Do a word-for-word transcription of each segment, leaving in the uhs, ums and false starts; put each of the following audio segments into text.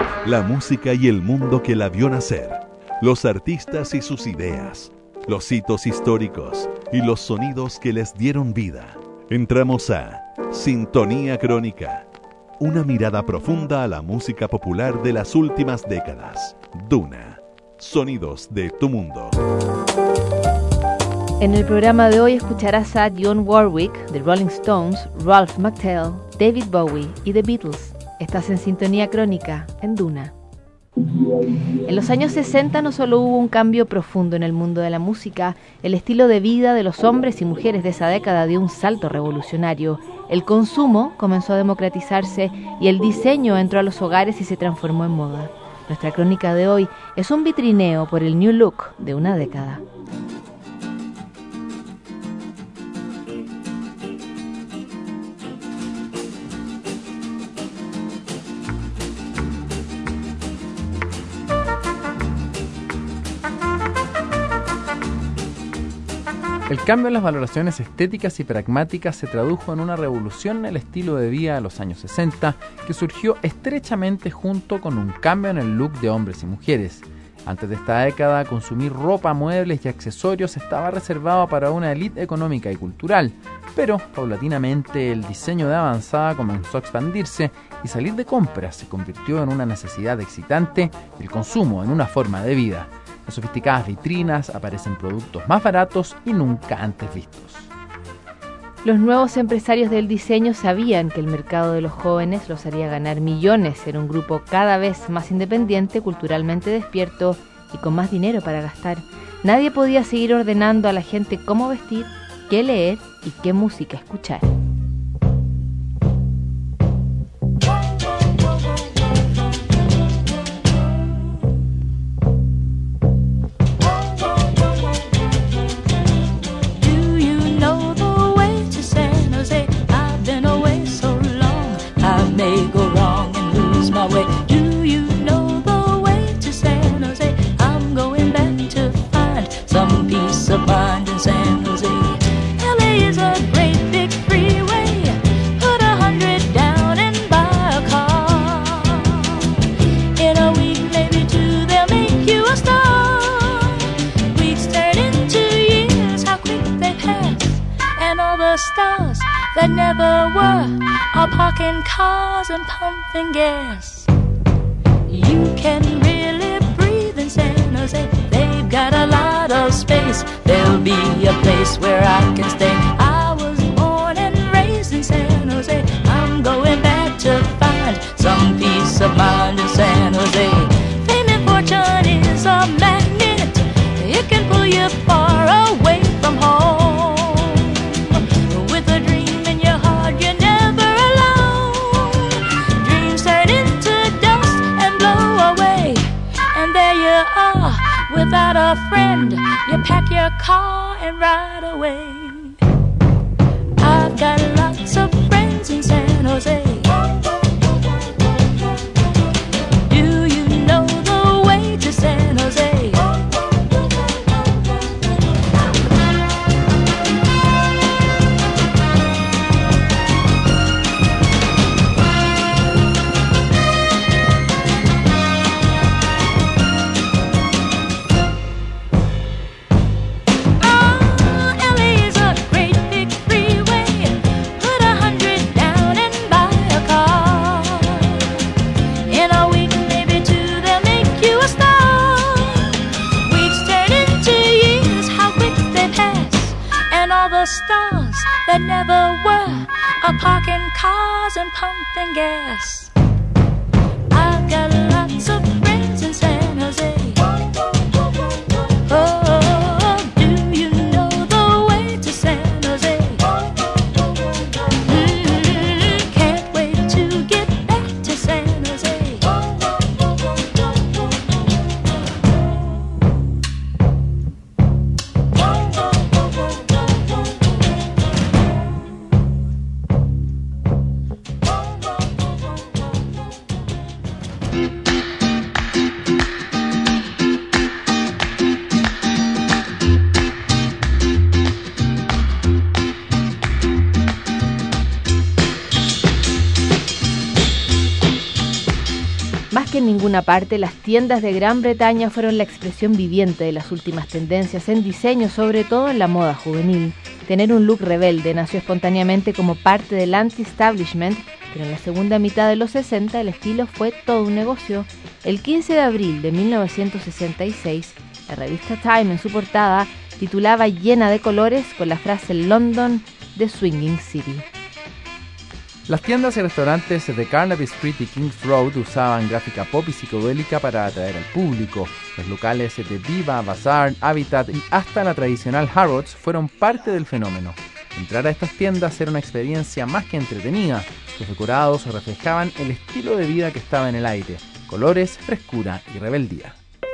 La música y el mundo que la vio nacer, los artistas y sus ideas, los hitos históricos y los sonidos que les dieron vida. Entramos a Sintonía Crónica, una mirada profunda a la música popular de las últimas décadas. Duna, sonidos de tu mundo. En el programa de hoy escucharás a Dionne Warwick, The Rolling Stones, Ralph McTell, David Bowie y The Beatles. Estás en Sintonía Crónica, en Duna. En los años sesenta no solo hubo un cambio profundo en el mundo de la música, el estilo de vida de los hombres y mujeres de esa década dio un salto revolucionario. El consumo comenzó a democratizarse y el diseño entró a los hogares y se transformó en moda. Nuestra crónica de hoy es un vitrineo por el New Look de una década. El cambio en las valoraciones estéticas y pragmáticas se tradujo en una revolución en el estilo de vida de los años sesenta que surgió estrechamente junto con un cambio en el look de hombres y mujeres. Antes de esta década, consumir ropa, muebles y accesorios estaba reservado para una élite económica y cultural, pero paulatinamente el diseño de avanzada comenzó a expandirse y salir de compras se convirtió en una necesidad excitante y el consumo en una forma de vida. En sofisticadas vitrinas aparecen productos más baratos y nunca antes vistos. Los nuevos empresarios del diseño sabían que el mercado de los jóvenes los haría ganar millones en un grupo cada vez más independiente, culturalmente despierto y con más dinero para gastar. Nadie podía seguir ordenando a la gente cómo vestir, qué leer y qué música escuchar. Stars that never were are parking cars and pumping gas. You can really breathe in San Jose. They've got a lot of space. There'll be a place where I can stay. I was born and raised in San Jose. I'm going back to find some peace of mind in San Jose. Fame and fortune is a magnet. It can pull you far away from home. Without a friend, you pack your car and ride away. I've got lots of friends in San Jose. Do you know the way to San Jose? Stars that never were are parking cars and pumping gas. I've got lots of friends in San Jose. Oh, do you know the way to San Jose? Mm, can't wait to get back to San Jose. Más que en ninguna parte, las tiendas de Gran Bretaña fueron la expresión viviente de las últimas tendencias en diseño, sobre todo en la moda juvenil. Tener un look rebelde nació espontáneamente como parte del anti-establishment, pero en la segunda mitad de los sesenta el estilo fue todo un negocio. El quince de abril de mil novecientos sesenta y seis, la revista Time en su portada titulaba llena de colores con la frase London, the Swinging City. Las tiendas y restaurantes de Carnaby Street y King's Road usaban gráfica pop y psicodélica para atraer al público. Los locales de Viva, Bazaar, Habitat y hasta la tradicional Harrods fueron parte del fenómeno. Entrar a estas tiendas era una experiencia más que entretenida. Los decorados reflejaban el estilo de vida que estaba en el aire: colores, frescura y rebeldía.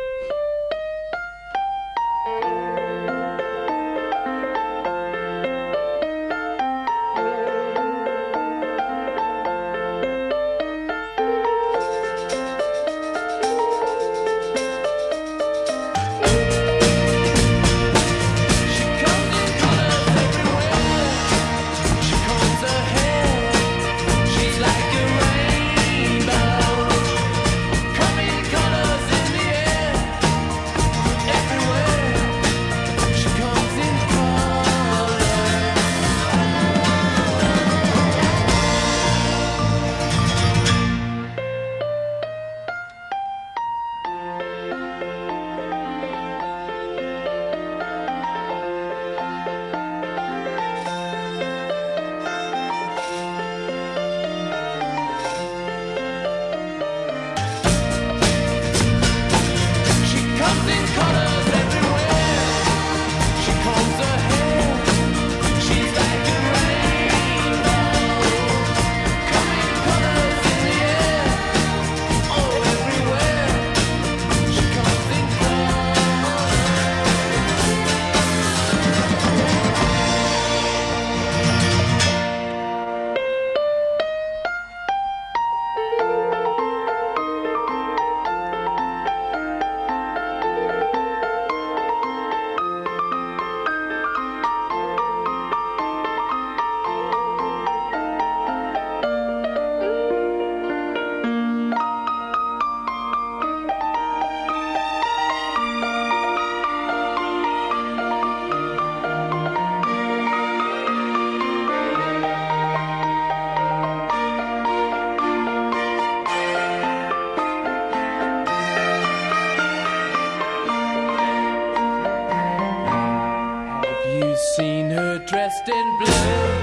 Dressed in blue,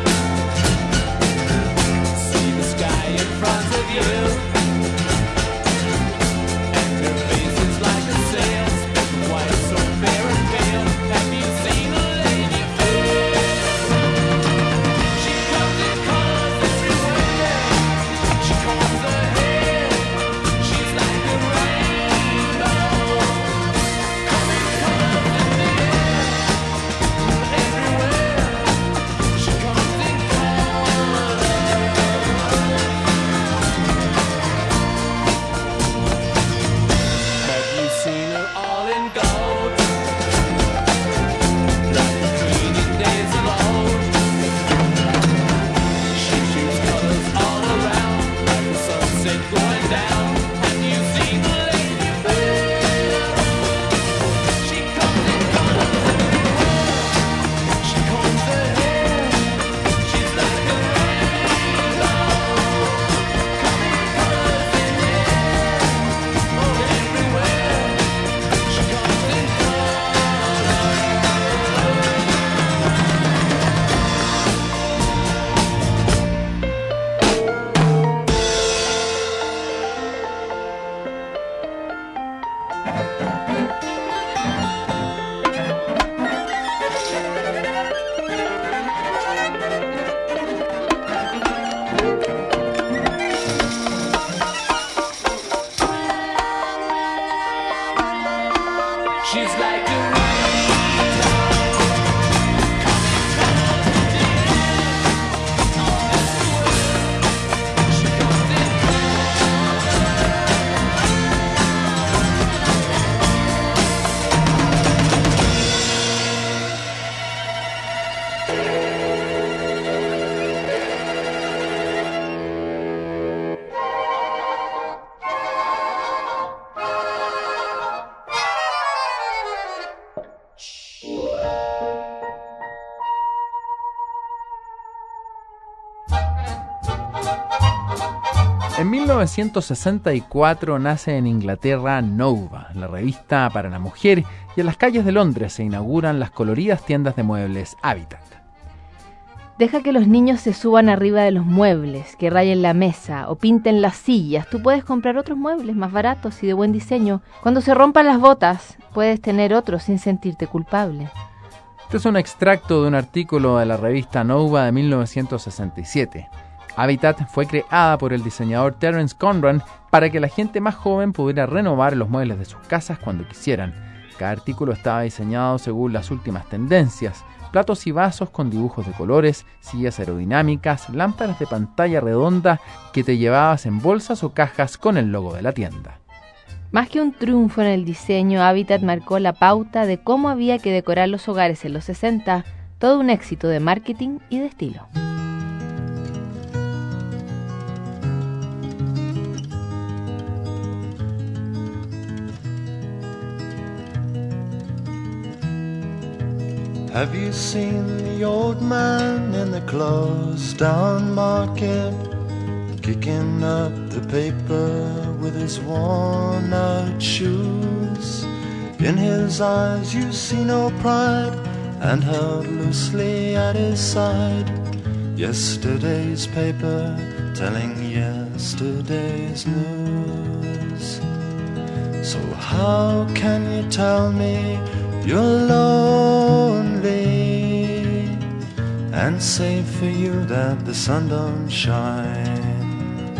see the sky in front of you, and her face is like a sail, white so fair and pale. Have you seen a lady fair? She comes in colors everywhere, she combs her hair, she's like a rainbow, coming colors in the air, everywhere. En mil novecientos sesenta y cuatro nace en Inglaterra Nova, la revista para la mujer, y en las calles de Londres se inauguran las coloridas tiendas de muebles Habitat. Deja que los niños se suban arriba de los muebles, que rayen la mesa o pinten las sillas. Tú puedes comprar otros muebles más baratos y de buen diseño. Cuando se rompan las botas, puedes tener otros sin sentirte culpable. Este es un extracto de un artículo de la revista Nova de mil novecientos sesenta y siete. Habitat fue creada por el diseñador Terence Conran para que la gente más joven pudiera renovar los muebles de sus casas cuando quisieran. Cada artículo estaba diseñado según las últimas tendencias: platos y vasos con dibujos de colores, sillas aerodinámicas, lámparas de pantalla redonda que te llevabas en bolsas o cajas con el logo de la tienda. Más que un triunfo en el diseño, Habitat marcó la pauta de cómo había que decorar los hogares en los sesenta, todo un éxito de marketing y de estilo. Have you seen the old man in the closed down market, kicking up the paper with his worn out shoes? In his eyes you see no pride, and held loosely at his side, yesterday's paper telling yesterday's news. So how can you tell me you're lonely, and say for you that the sun don't shine?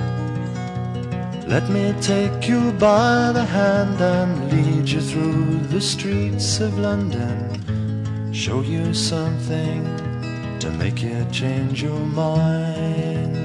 Let me take you by the hand and lead you through the streets of London, show you something to make you change your mind.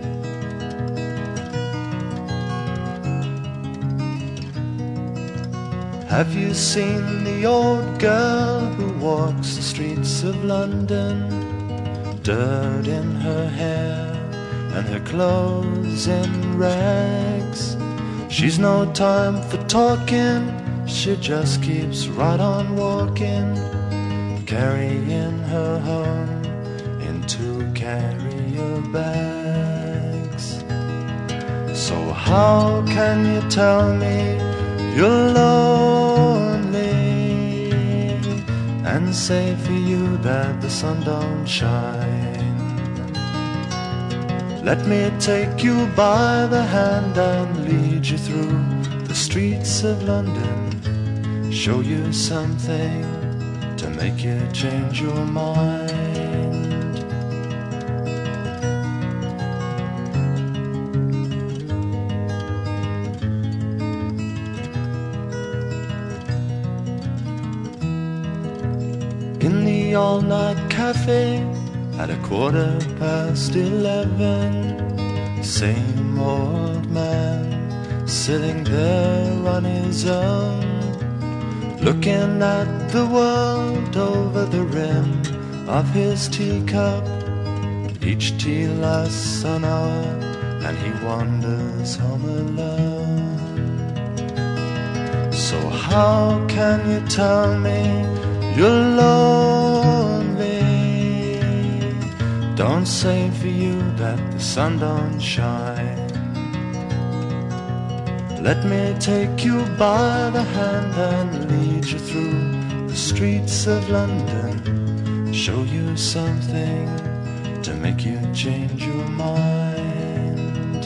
Have you seen the old girl who walks the streets of London? Dirt in her hair and her clothes in rags. She's no time for talking, she just keeps right on walking, carrying her home in two carrier bags. So how can you tell me you're lonely, and say for you that the sun don't shine? Let me take you by the hand and lead you through the streets of London, show you something to make you change your mind. In the all-night cafe at a quarter past eleven, same old man sitting there on his own, looking at the world over the rim of his teacup. Each tea lasts an hour and he wanders home alone. So how can you tell me you're lonely? Don't say for you that the sun don't shine. Let me take you by the hand and lead you through the streets of London, show you something to make you change your mind.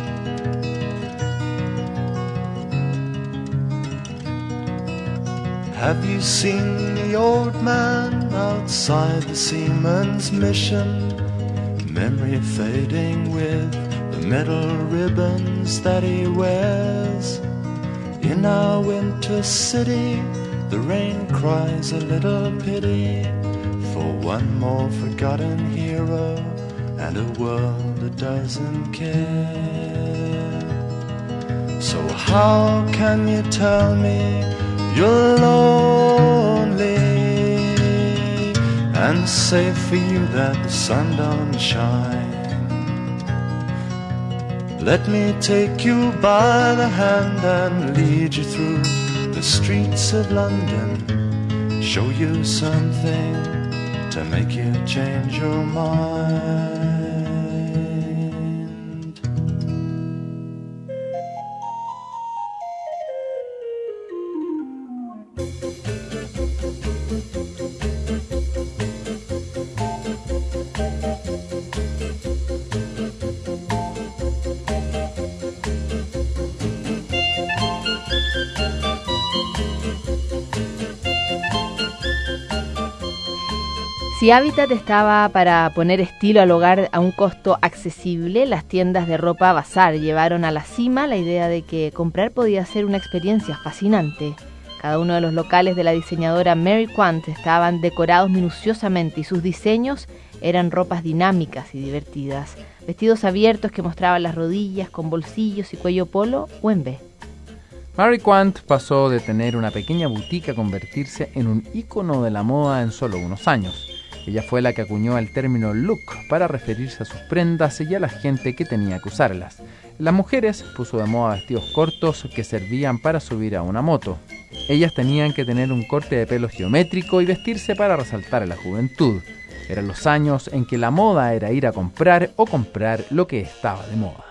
Have you seen the old man outside the Seaman's Mission? Memory fading with the metal ribbons that he wears. In our winter city, the rain cries a little pity for one more forgotten hero and a world that doesn't care. So how can you tell me you're lonely, and say for you that the sun don't shine? Let me take you by the hand and lead you through the streets of London, show you something to make you change your mind. Si Habitat estaba para poner estilo al hogar a un costo accesible, las tiendas de ropa Bazar llevaron a la cima la idea de que comprar podía ser una experiencia fascinante. Cada uno de los locales de la diseñadora Mary Quant estaban decorados minuciosamente y sus diseños eran ropas dinámicas y divertidas, vestidos abiertos que mostraban las rodillas con bolsillos y cuello polo o en V. Mary Quant pasó de tener una pequeña boutique a convertirse en un ícono de la moda en solo unos años. Ella fue la que acuñó el término look para referirse a sus prendas y a la gente que tenía que usarlas. En las mujeres puso de moda vestidos cortos que servían para subir a una moto. Ellas tenían que tener un corte de pelo geométrico y vestirse para resaltar a la juventud. Eran los años en que la moda era ir a comprar o comprar lo que estaba de moda.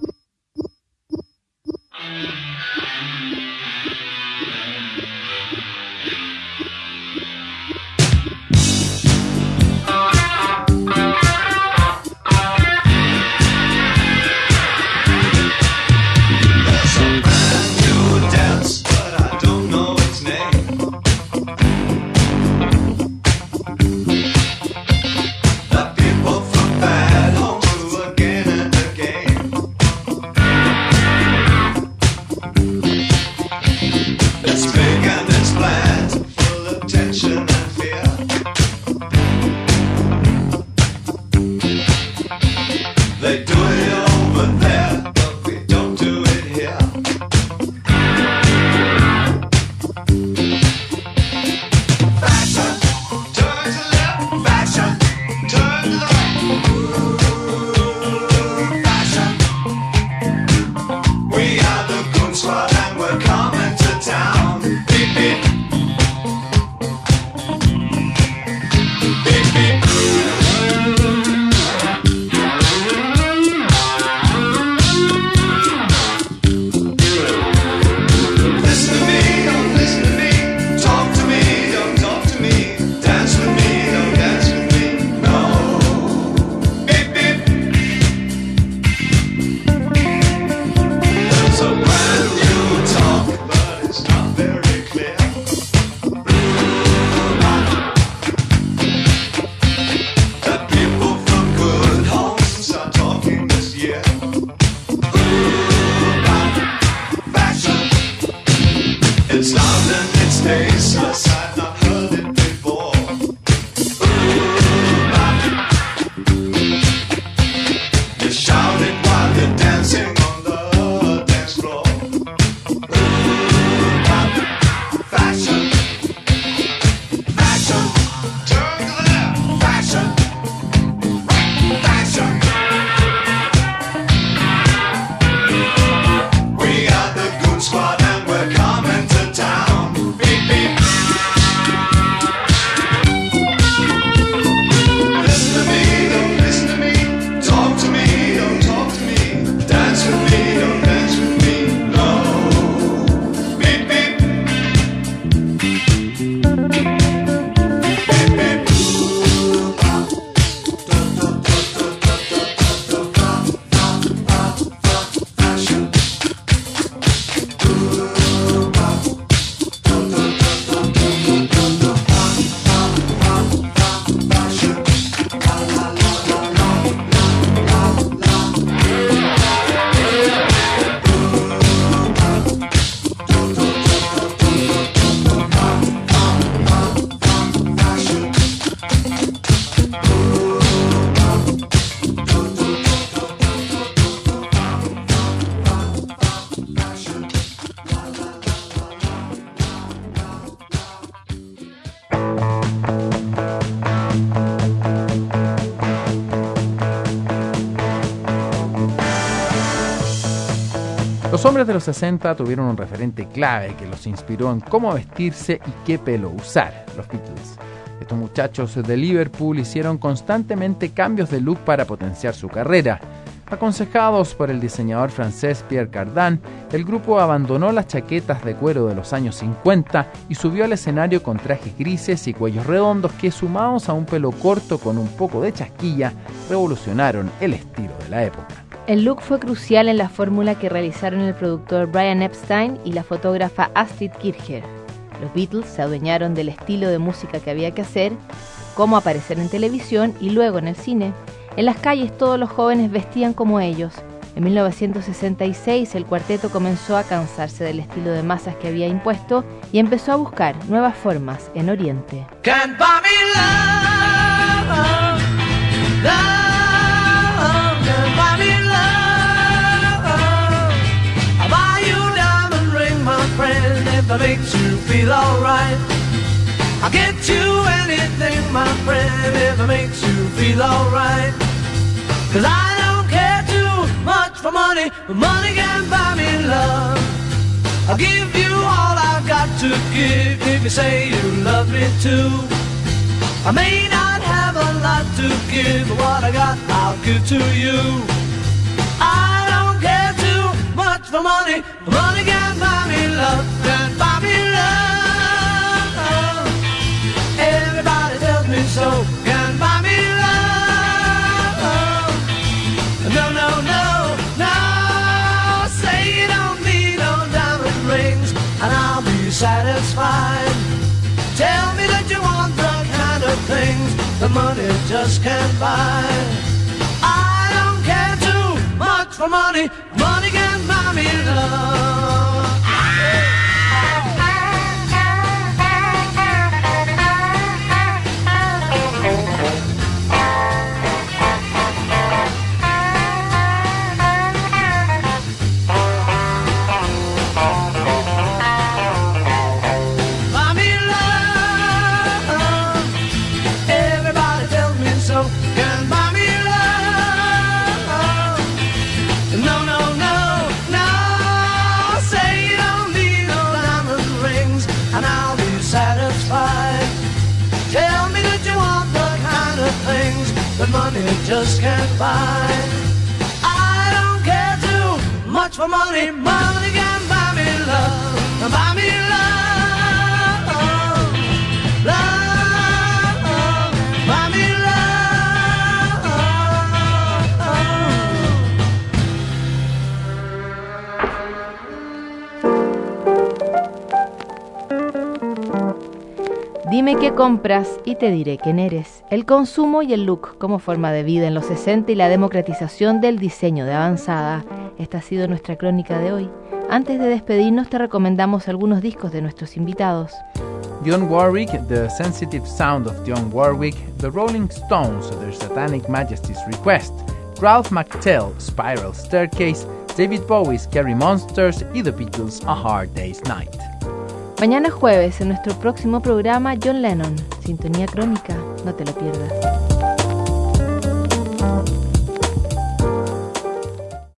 Los hombres de los sesenta tuvieron un referente clave que los inspiró en cómo vestirse y qué pelo usar, los Beatles. Estos muchachos de Liverpool hicieron constantemente cambios de look para potenciar su carrera. Aconsejados por el diseñador francés Pierre Cardin, el grupo abandonó las chaquetas de cuero de los años cincuenta y subió al escenario con trajes grises y cuellos redondos que, sumados a un pelo corto con un poco de chasquilla, revolucionaron el estilo de la época. El look fue crucial en la fórmula que realizaron el productor Brian Epstein y la fotógrafa Astrid Kirchherr. Los Beatles se adueñaron del estilo de música que había que hacer cómo aparecer en televisión y luego en el cine. En las calles todos los jóvenes vestían como ellos. En mil novecientos sesenta y seis el cuarteto comenzó a cansarse del estilo de masas que había impuesto y empezó a buscar nuevas formas en Oriente. Can't buy me love, love, can't buy me love. I'll buy you a diamond ring, my friend, if that makes you feel alright. I'll get you anything, my friend, if it makes you feel alright. Cause I don't care too much for money, but money can't buy me love. I'll give you all I've got to give if you say you love me too. I may not have a lot to give, but what I got I'll give to you. I don't care too much for money, but money can't buy me love, can't buy me love. Everybody tells me so, can't buy me love. No, no, no, no. Say you don't need no diamond rings, and I'll be satisfied. Tell me that you want the kind of things that money just can't buy. I don't care too much for money, money can't buy me love. But money just can't buy. I don't care too much for money. Money can buy me love. Buy me love, love. Buy me Dime qué compras y te diré quién eres. El consumo y el look como forma de vida en los sesenta y la democratización del diseño de avanzada. Esta ha sido nuestra crónica de hoy. Antes de despedirnos te recomendamos algunos discos de nuestros invitados. Dionne Warwick, The Sensitive Sound of Dionne Warwick, The Rolling Stones, Their Satanic Majesty's Request, Ralph McTell, Spiral Staircase, David Bowie's Scary Monsters y The Beatles' A Hard Day's Night. Mañana jueves, en nuestro próximo programa, John Lennon, Sintonía Crónica, no te lo pierdas.